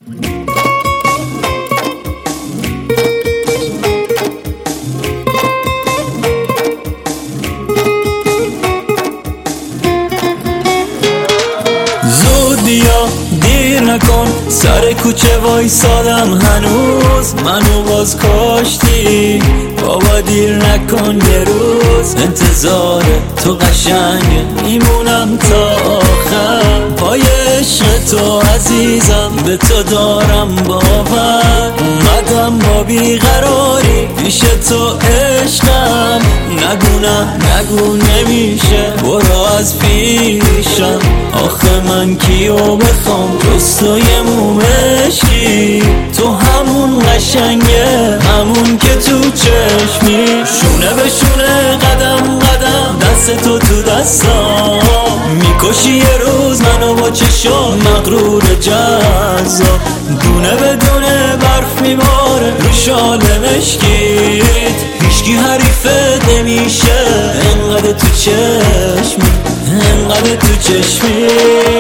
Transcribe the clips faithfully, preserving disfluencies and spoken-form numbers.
بیا دیر نکن، سر کوچه وایسادم هنوز، منو باز کاشتی بابا، دیر نکن یه روز، انتظار تو قشنگه میمونم تا آخر، پای عشق تو عزیزم به تو دارم باور، اومدم با بیقراری پیش تو عشقم، نگو نه نگو نمیشه برو از پیشم، آخه من کیو بخوام جز تو یه مومشی، تو همون قشنگه همون که تو چشمی، شونه به شونه قدم قدم دست تو تو دستم، میکشی یه روز منو با چشم مغرور جذاب، دونه به دونه برف میباره رو شال مشکیت، هیچکی حریفت نمیشه انقدر تو چشمی، انقدر تو چشمی.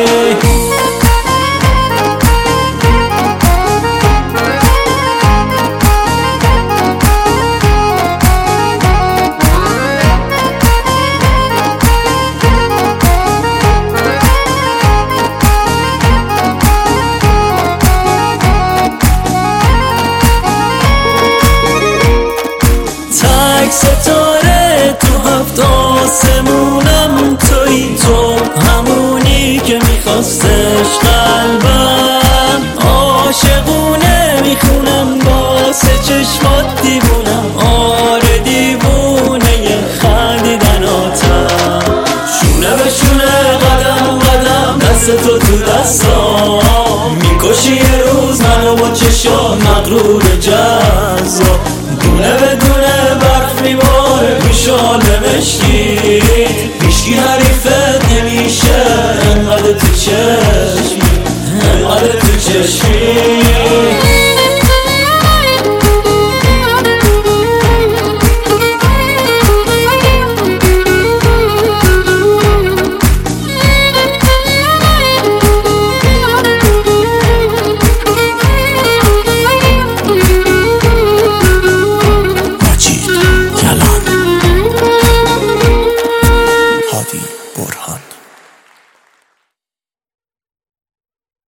ستاره تو هفت آسمونم توی، تو همونی که میخواستش قلبم، عاشقونه میخونم واسه چشمات دیوونم، آره دیوونه ی خندیدناتم، شونه به شونه قدم قدم دست تو تو دستم، میکشی یه روز منو با چشم مغرور جذاب، دونه به دونه برف میباره رو شال مشکی، هیچکی حریفت نمیشه انقدر تو چشمی، انقدر تو چشمی.